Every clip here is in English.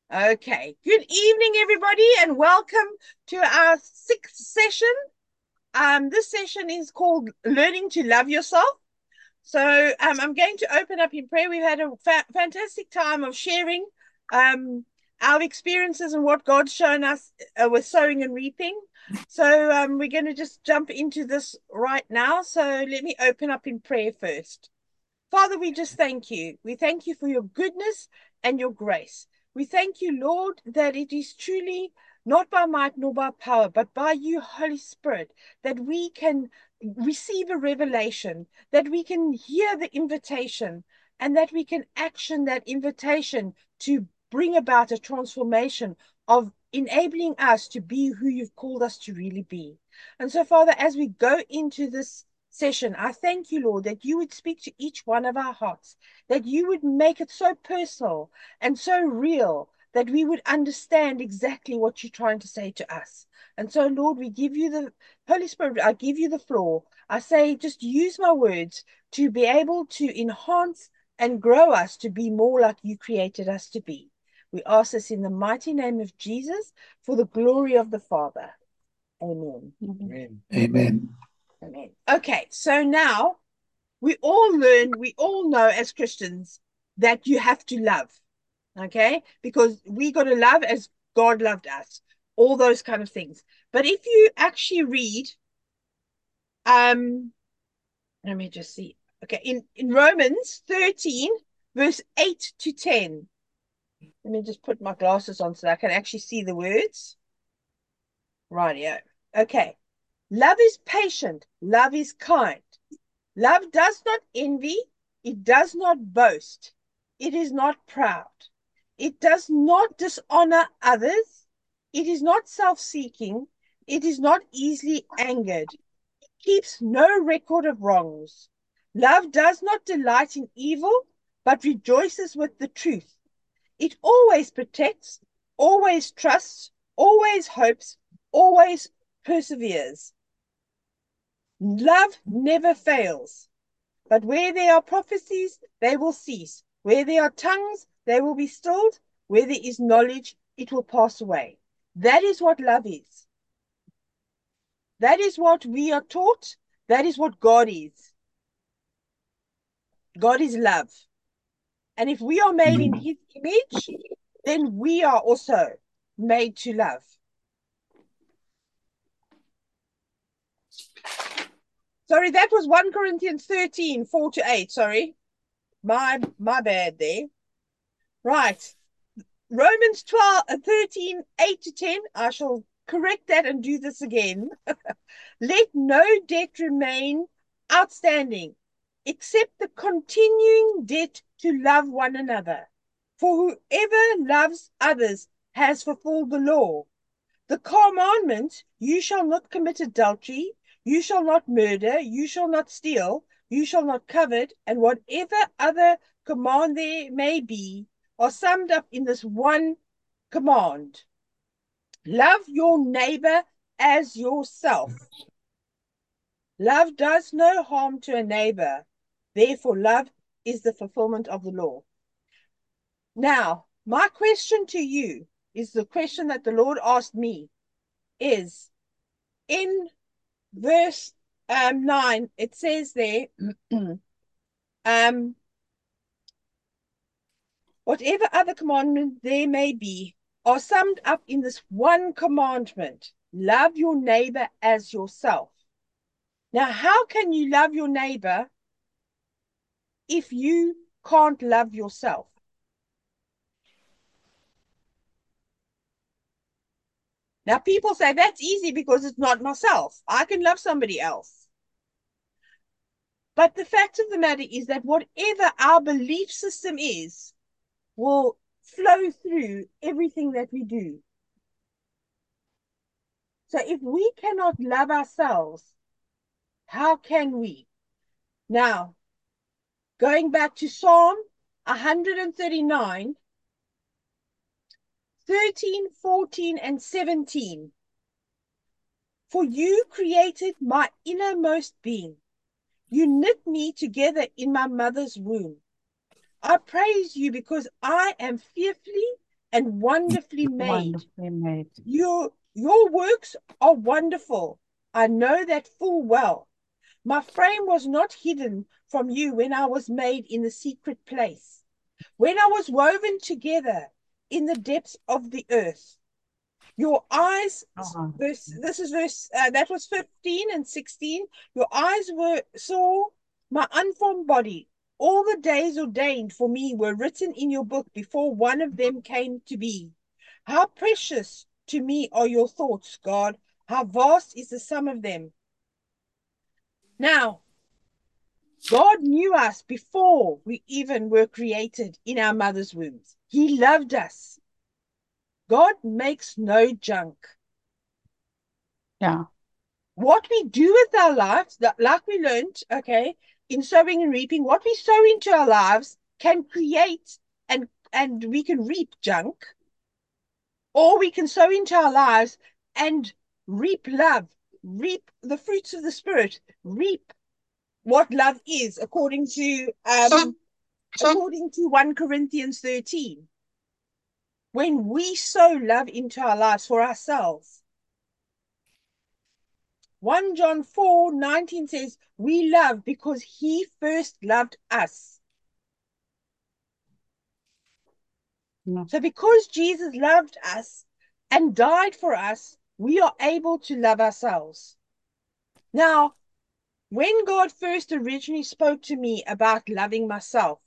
Okay. Good evening, everybody, and welcome to our sixth session. This session is called Learning to Love Yourself. So I'm going to open up in prayer. We've had a fantastic time of sharing our experiences and what God's shown us with sowing and reaping. So we're going to just jump into this right now. So let me open up in prayer first. Father, we just thank you. We thank you for your goodness and your grace. We thank you, Lord, that it is truly not by might nor by power, but by you, Holy Spirit, that we can receive a revelation, that we can hear the invitation, and that we can action that invitation to bring about a transformation of enabling us to be who you've called us to really be. And so, Father, as we go into this session, I thank you, Lord, that you would speak to each one of our hearts, that you would make it so personal and so real that we would understand exactly what you're trying to say to us. And so, Lord, we give you the Holy Spirit, I give you the floor. I say, just use my words to be able to enhance and grow us to be more like you created us to be. We ask this in the mighty name of Jesus for the glory of the Father. Amen. Amen. Amen. Amen. Okay, so now we all learn, we all know as Christians that you have to love, okay? Because we got to love as God loved us, all those kind of things. But if you actually read, let me just see. Okay, in Romans 13, verse 8 to 10. Let me just put my glasses on so that I can actually see the words. Rightio. Okay. Love is patient, love is kind. Love does not envy, it does not boast, it is not proud, it does not dishonor others, it is not self-seeking, it is not easily angered, it keeps no record of wrongs. Love does not delight in evil, but rejoices with the truth. It always protects, always trusts, always hopes, always perseveres. Love never fails. But where there are prophecies, they will cease. Where there are tongues, they will be stilled. Where there is knowledge, it will pass away. That is what love is. That is what we are taught. That is what God is. God is love. And if we are made in his image, then we are also made to love. Sorry, that was 1 Corinthians 13, 4 to 8. Sorry. My bad there. Right. Romans 12, 13, 8 to 10. I shall correct that and do this again. Let no debt remain outstanding except the continuing debt to love one another. For whoever loves others has fulfilled the law. The commandment, you shall not commit adultery, you shall not murder, you shall not steal, you shall not covet, and whatever other command there may be, are summed up in this one command. Love your neighbor as yourself. Love does no harm to a neighbor. Therefore, love is the fulfillment of the law. Now, my question to you is the question that the Lord asked me is in verse 9, it says there, whatever other commandment there may be are summed up in this one commandment. Love your neighbor as yourself. Now, how can you love your neighbor if you can't love yourself? Now, people say that's easy because it's not myself. I can love somebody else. But the fact of the matter is that whatever our belief system is will flow through everything that we do. So if we cannot love ourselves, how can we? Now, going back to Psalm 139, 13, 14, and 17. For you created my innermost being. You knit me together in my mother's womb. I praise you because I am fearfully and wonderfully made. Wonderfully made. Your works are wonderful. I know that full well. My frame was not hidden from you when I was made in the secret place, when I was woven together in the depths of the earth. Your eyes, Oh, this is verse, that was 15 and 16. Your eyes saw my unformed body. All the days ordained for me were written in your book before one of them came to be. How precious to me are your thoughts, God. How vast is the sum of them. Now, God knew us before we even were created in our mother's wombs. He loved us. God makes no junk. yeah. What we do with our lives, like we learned, okay, in sowing and reaping, what we sow into our lives can create and we can reap junk, or we can sow into our lives and reap love, reap the fruits of the spirit, reap what love is, according to 1 Corinthians 13. When we sow love into our lives for ourselves, 1 John 4:19 says, we love because he first loved us. No. So because Jesus loved us and died for us, we are able to love ourselves. Now, when God first originally spoke to me about loving myself,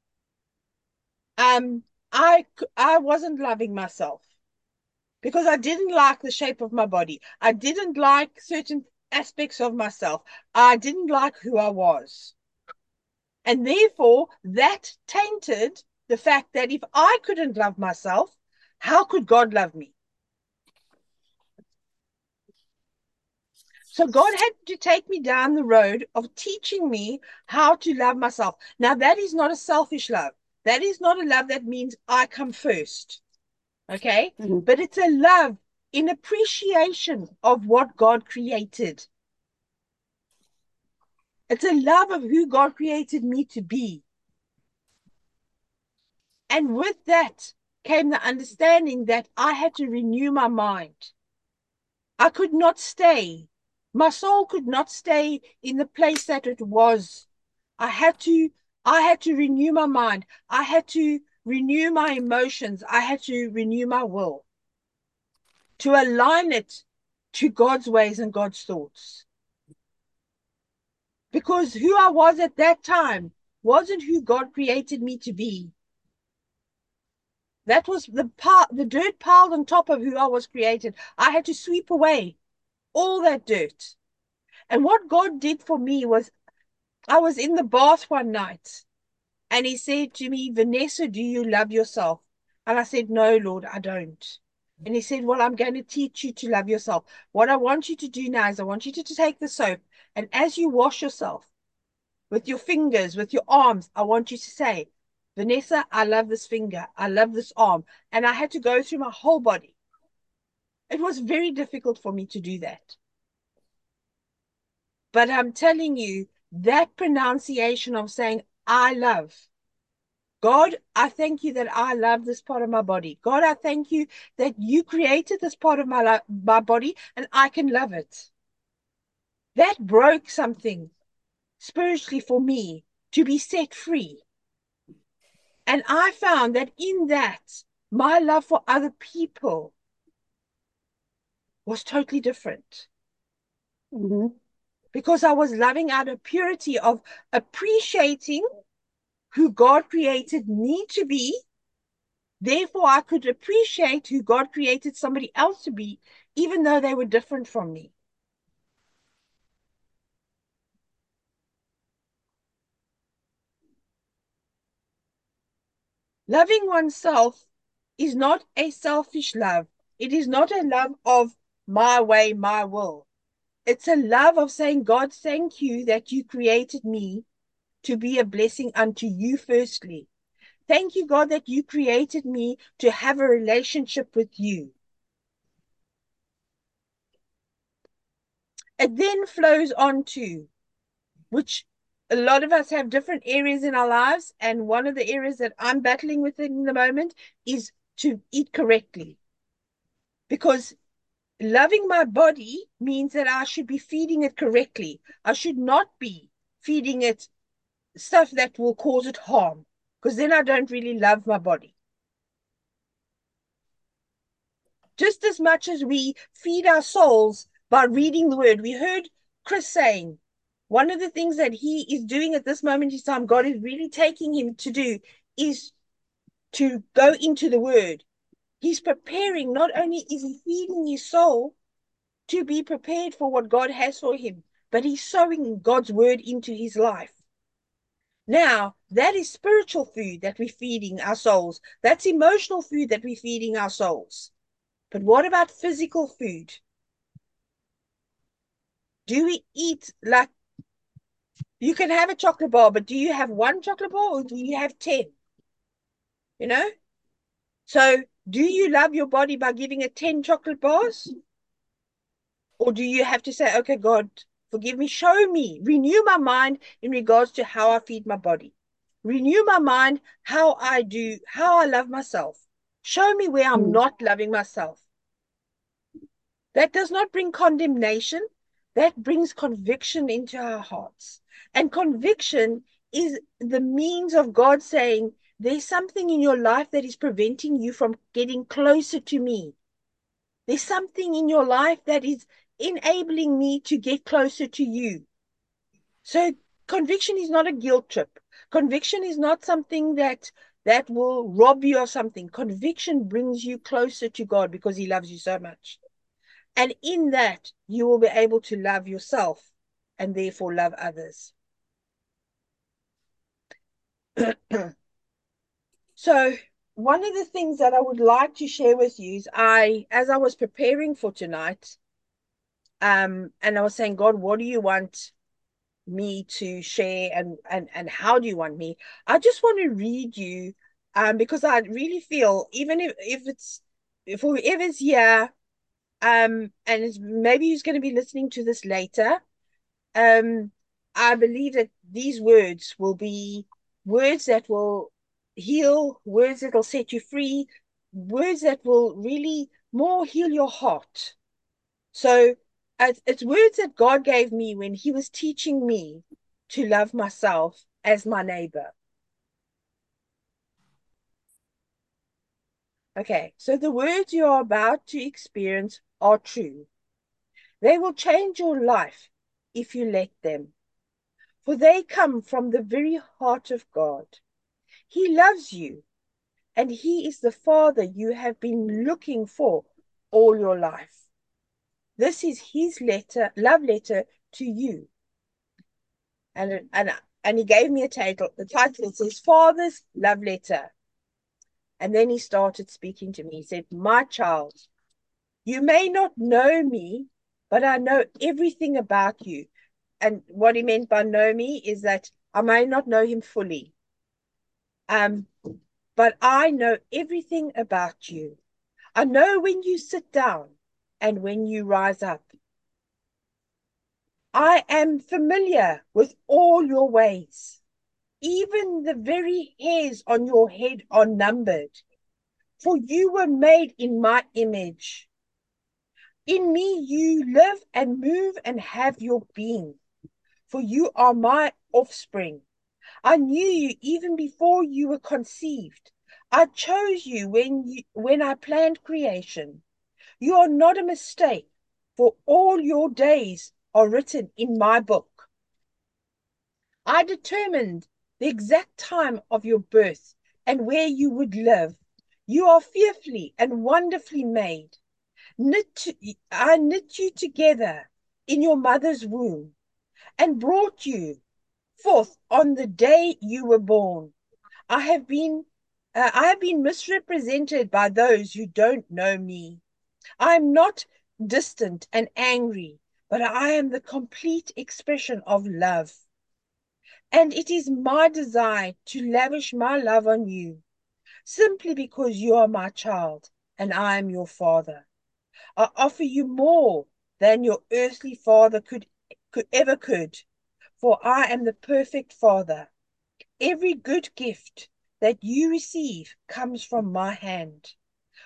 um, I wasn't loving myself because I didn't like the shape of my body. I didn't like certain aspects of myself. I didn't like who I was. And therefore, that tainted the fact that if I couldn't love myself, how could God love me? So God had to take me down the road of teaching me how to love myself. Now, that is not a selfish love. That is not a love that means I come first. Okay. Mhm. But it's a love in appreciation of what God created. It's a love of who God created me to be. And with that came the understanding that I had to renew my mind. I could not stay. My soul could not stay in the place that it was. I had to I had to renew my mind. I had to renew my emotions. I had to renew my will to align it to God's ways and God's thoughts. Because who I was at that time wasn't who God created me to be. That was the dirt piled on top of who I was created. I had to sweep away all that dirt. And what God did for me was I was in the bath one night and he said to me, Vanessa, do you love yourself? And I said, no, Lord, I don't. And he said, well, I'm going to teach you to love yourself. What I want you to do now is I want you to take the soap and as you wash yourself with your fingers, with your arms, I want you to say, Vanessa, I love this finger. I love this arm. And I had to go through my whole body. It was very difficult for me to do that. But I'm telling you, that pronunciation of saying, I love, God, I thank you that I love this part of my body. God, I thank you that you created this part of my body and I can love it. That broke something spiritually for me to be set free. And I found that in that, my love for other people was totally different Mhm. because I was loving out of purity of appreciating who God created me to be. Therefore, I could appreciate who God created somebody else to be, even though they were different from me. Loving oneself is not a selfish love. It is not a love of my way, my will. It's a love of saying, God, thank you that you created me to be a blessing unto you, firstly. Thank you, God, that you created me to have a relationship with you. It then flows on to, which a lot of us have different areas in our lives. And one of the areas that I'm battling with in the moment is to eat correctly. Because loving my body means that I should be feeding it correctly. I should not be feeding it stuff that will cause it harm, because then I don't really love my body. Just as much as we feed our souls by reading the word. We heard Chris saying one of the things that he is doing at this moment in time, God is really taking him to do, is to go into the word. He's preparing, not only is he feeding his soul to be prepared for what God has for him, but he's sowing God's word into his life. Now, that is spiritual food that we're feeding our souls. That's emotional food that we're feeding our souls. But what about physical food? Do we eat like, you can have a chocolate bar, but do you have one chocolate bar or do you have 10? You know? So do you love your body by giving it 10 chocolate bars? Or do you have to say, okay, God, forgive me, show me, renew my mind in regards to how I feed my body. Renew my mind how I love myself. Show me where I'm not loving myself. That does not bring condemnation. That brings conviction into our hearts. And conviction is the means of God saying, there's something in your life that is preventing you from getting closer to me. There's something in your life that is enabling me to get closer to you. So conviction is not a guilt trip. Conviction is not something that will rob you of something. Conviction brings you closer to God because he loves you so much. And in that, you will be able to love yourself and therefore love others. So one of the things that I would like to share with you is as I was preparing for tonight, and I was saying, God, what do you want me to share, and how do you want me? I just want to read you, because I really feel, even if whoever's here, and maybe who's going to be listening to this later, I believe that these words will be words that will heal, words that will set you free, words that will really more heal your heart. So it's words that God gave me when he was teaching me to love myself as my neighbor. Okay, so the words you are about to experience are true. They will change your life if you let them, for they come from the very heart of God. He loves you, and he is the Father you have been looking for all your life. This is his love letter to you. And he gave me a title. The title says Father's Love Letter. And then he started speaking to me. He said, my child, you may not know me, but I know everything about you. And what he meant by know me is that I may not know him fully. But I know everything about you. I know when you sit down and when you rise up. I am familiar with all your ways. Even the very hairs on your head are numbered. For you were made in my image. In me you live and move and have your being. For you are my offspring. I knew you even before you were conceived. I chose you when I planned creation. You are not a mistake, for all your days are written in my book. I determined the exact time of your birth and where you would live. You are fearfully and wonderfully made. I knit you together in your mother's womb and brought you forth on the day you were born. I have been misrepresented by those who don't know me. I am not distant and angry, but I am the complete expression of love. And it is my desire to lavish my love on you, simply because you are my child and I am your father. I offer you more than your earthly father could ever could, for I am the perfect father. Every good gift that you receive comes from my hand.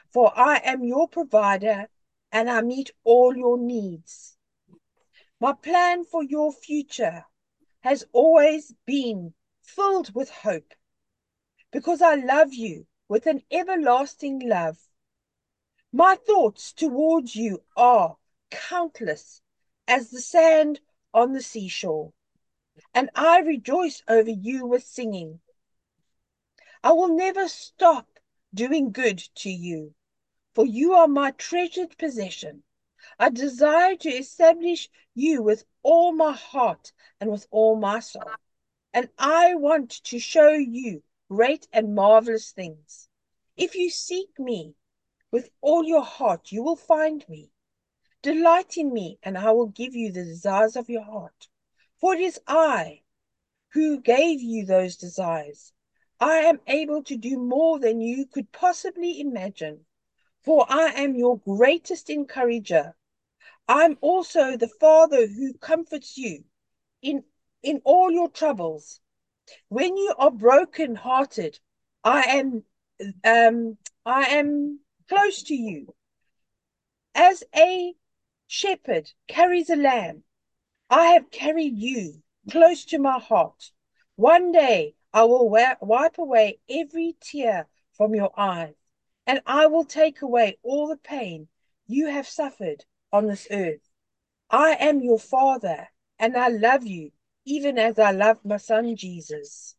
for I am your provider and I meet all your needs. My plan for your future has always been filled with hope because I love you with an everlasting love. My thoughts towards you are countless as the sand on the seashore, and I rejoice over you with singing. I will never stop doing good to you, for you are my treasured possession. I desire to establish you with all my heart and with all my soul. And I want to show you great and marvelous things. If you seek me with all your heart, you will find me. Delight in me, and I will give you the desires of your heart. For it is I who gave you those desires. I am able to do more than you could possibly imagine, for I am your greatest encourager. I'm also the Father who comforts you in, in all your troubles. When you are broken-hearted, I am I am close to you. As a shepherd carries a lamb, I have carried you close to my heart. One day I will wipe away every tear from your eyes, and I will take away all the pain you have suffered on this earth. I am your Father, and I love you, even as I love my son Jesus.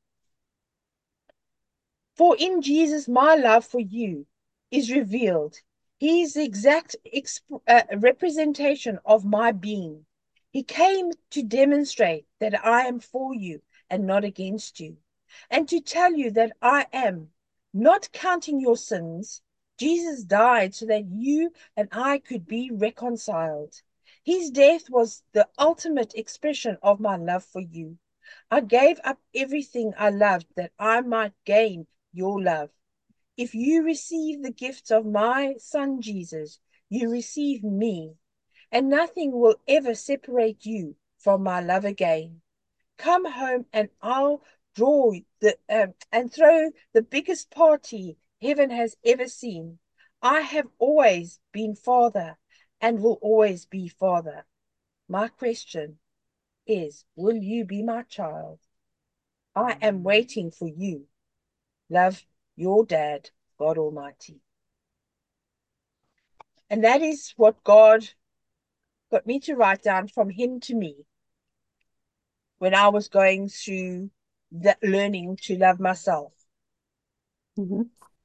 For in Jesus, my love for you is revealed. He is the exact representation of my being. He came to demonstrate that I am for you and not against you, and to tell you that I am not counting your sins. Jesus died so that you and I could be reconciled. His death was the ultimate expression of my love for you. I gave up everything I loved that I might gain your love. If you receive the gifts of my son Jesus, you receive me, and nothing will ever separate you from my love again. Come home and I'll draw the and throw the biggest party heaven has ever seen. I have always been father and will always be father. My question is, will you be my child? I am waiting for you. Love, your dad, God Almighty. And that is what God got me to write down from him to me when I was going through that learning to love myself. Mm-hmm.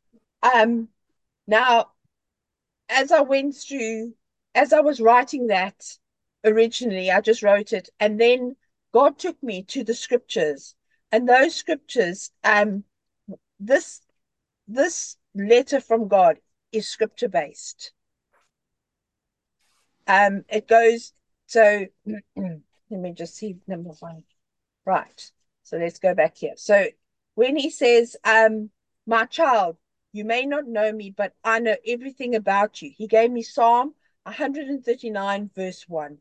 Now, as I went through, as I was writing that originally, I just wrote it, and then God took me to the scriptures, and those scriptures, this this letter from God is scripture based. It goes so. Let me just see number one. Right. So let's go back here. So when he says, my child, you may not know me, but I know everything about you. He gave me Psalm 139, verse 1.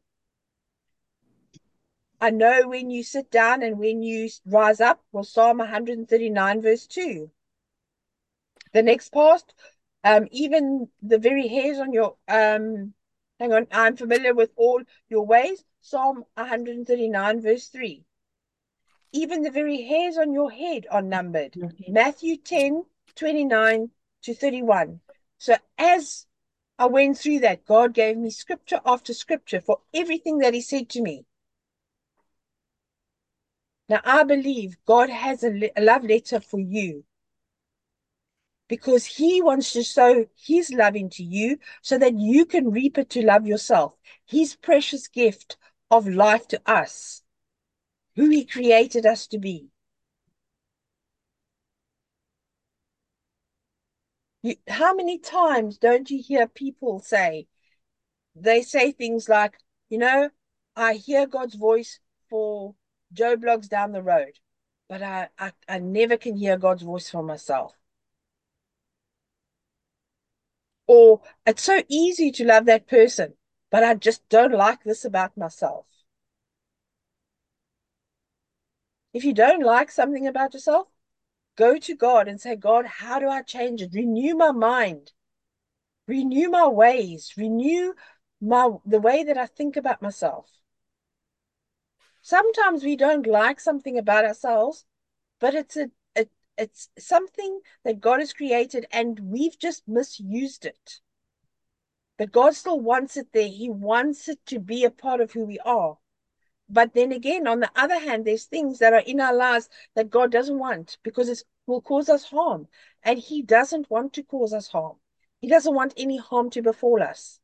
I know when you sit down and when you rise up, was Psalm 139, verse 2. The next part, even the very hairs on your hang on, I'm familiar with all your ways. Psalm 139, verse 3. Even the very hairs on your head are numbered. Matthew 10, 29 to 31. So as I went through that, God gave me scripture after scripture for everything that he said to me. Now I believe God has a love letter for you because he wants to sow his love into you so that you can reap it to love yourself. His precious gift of life to us, who he created us to be. How many times don't you hear people say, they say things like, I hear God's voice for Joe Blogs down the road, but I never can hear God's voice for myself. Or it's so easy to love that person, but I just don't like this about myself. If you don't like something about yourself, go to God and say, God, how do I change it? Renew my mind. renew my ways, renew the way that I think about myself. Sometimes we don't like something about ourselves, but it's something that God has created and we've just misused it. But God still wants it there. He wants it to be a part of who we are. But then again, on the other hand, there's things that are in our lives that God doesn't want because it will cause us harm. And He doesn't want to cause us harm. He doesn't want any harm to befall us.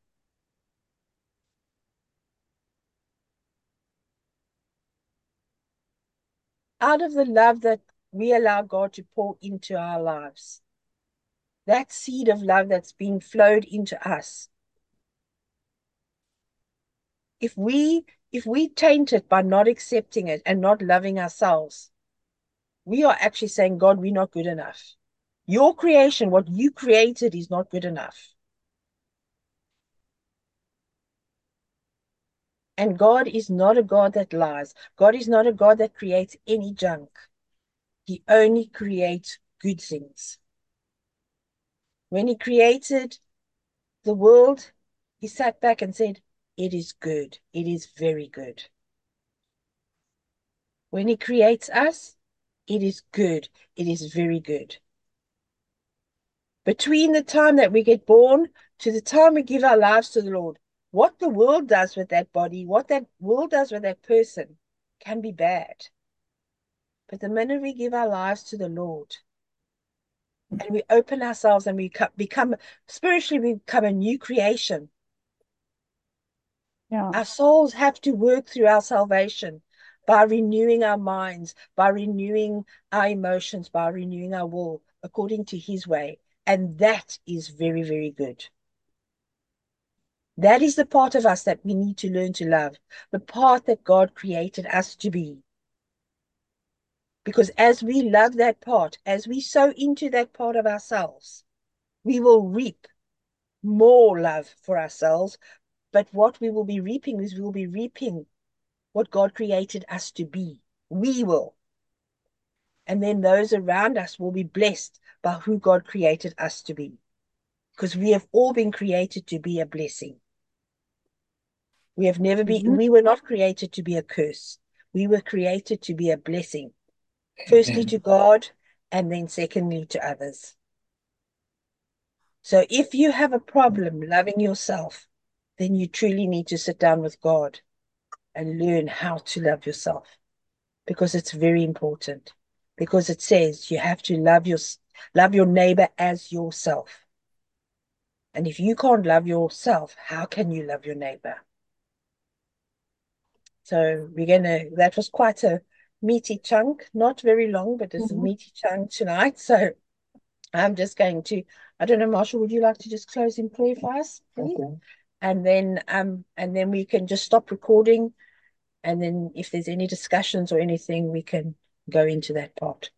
Out of the love that we allow God to pour into our lives, that seed of love that's being flowed into us, if we taint it by not accepting it and not loving ourselves, we are actually saying, God, we're not good enough. Your creation, what you created, is not good enough. And God is not a God that lies. God is not a God that creates any junk. He only creates good things. When He created the world, He sat back and said, it is good. It is very good. When He creates us, it is good. It is very good. Between the time that we get born to the time we give our lives to the Lord, what the world does with that body, what that world does with that person can be bad. But the minute we give our lives to the Lord and we open ourselves and we become spiritually, we become a new creation. Yeah. Our souls have to work through our salvation by renewing our minds, by renewing our emotions, by renewing our will according to His way. And that is very, very good. That is the part of us that we need to learn to love, the part that God created us to be. Because as we love that part, as we sow into that part of ourselves, we will reap more love for ourselves. But what we will be reaping is we will be reaping what God created us to be. We will. And then those around us will be blessed by who God created us to be. Because we have all been created to be a blessing. We have never been, Mhm. we were not created to be a curse. We were created to be a blessing. Firstly to God, and then secondly to others. So if you have a problem loving yourself, then you truly need to sit down with God and learn how to love yourself, because it's very important. Because it says you have to love your neighbor as yourself. And if you can't love yourself, how can you love your neighbor? So that was quite a meaty chunk, not very long, but it's a Mhm. meaty chunk tonight. So I'm just going to, I don't know, Marshall, would you like to just close in prayer for us, please? Okay. And then we can just stop recording. And then if there's any discussions or anything, we can go into that part.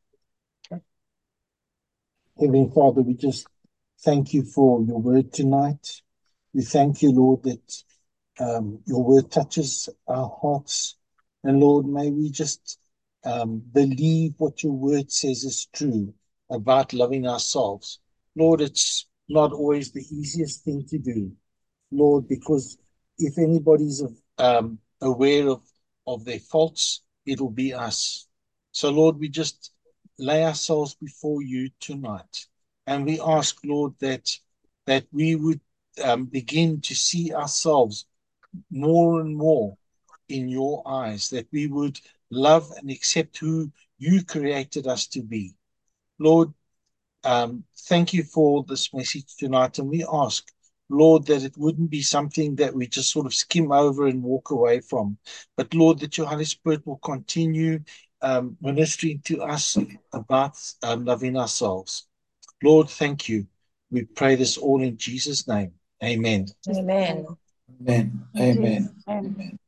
Heavenly Father, we just thank you for your word tonight. We thank you, Lord, that your word touches our hearts. And Lord, may we just believe what your word says is true about loving ourselves. Lord, it's not always the easiest thing to do, Lord, because if anybody's aware of their faults, it'll be us. So, Lord, we just lay ourselves before you tonight. And we ask, Lord, that we would begin to see ourselves more and more in your eyes, that we would love and accept who you created us to be. Lord, thank you for this message tonight. And we ask, Lord, that it wouldn't be something that we just sort of skim over and walk away from, but Lord, that your Holy Spirit will continue ministering to us about loving ourselves. Lord, thank you. We pray this all in Jesus' name. Amen. Amen. Amen. Amen. Amen. Amen. Amen.